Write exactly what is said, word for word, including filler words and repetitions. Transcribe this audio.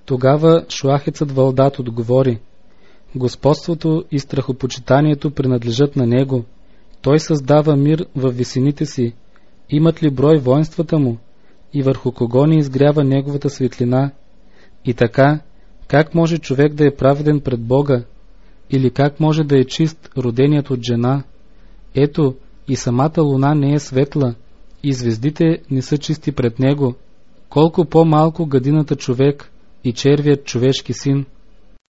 Тогава шлахецът Валдат отговори: господството и страхопочитанието принадлежат на него. Той създава мир във висините си. Имат ли брой воинствата му? И върху кого не изгрява неговата светлина? И така, как може човек да е праведен пред Бога? Или как може да е чист, роденият от жена? Ето, и самата луна не е светла, и звездите не са чисти пред него. Колко по-малко гадината човек и червият човешки син.